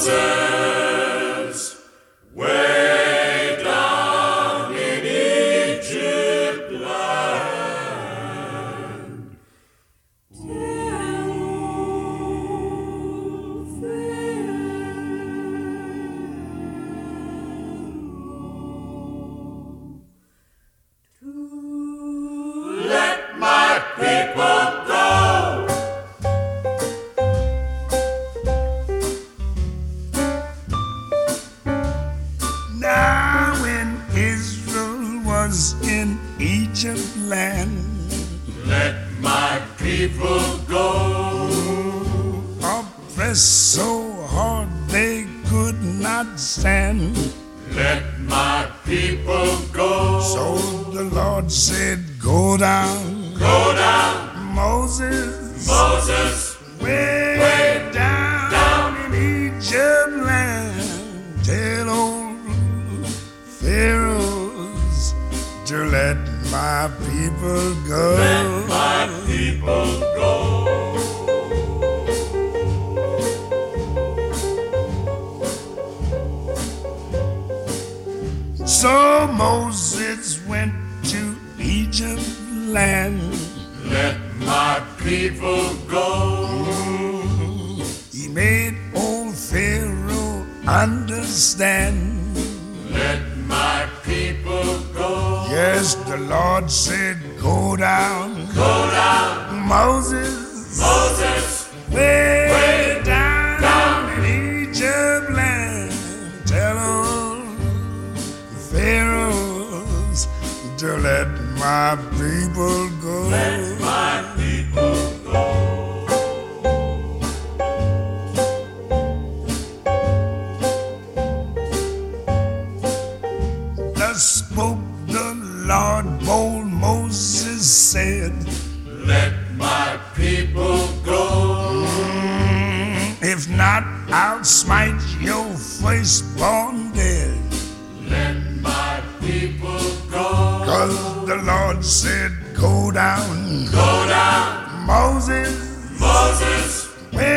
Moses, way down in Egypt land. Let my people go. Now when Israel was in Egypt land, Let my people go. oppressed so hard they could not stand. Let my people go. So the Lord said, go down, Go down, Moses, Moses, way down in Egypt land. Tell old Pharaohs to let my people go. let my people go. So Moses went to Egypt land. Let my people go. He made old Pharaoh understand. Let my people go. Yes, the Lord said, go down, Go down, Moses, Moses, way down in Egypt land. Tell them Pharaohs to let my people go. let my people go. Thus spoke the Lord, bold Moses said, Let my people go. if not, I'll smite your firstborn dead. Let my people go. 'Cause the Lord said, go down, Go down, Moses, Moses, way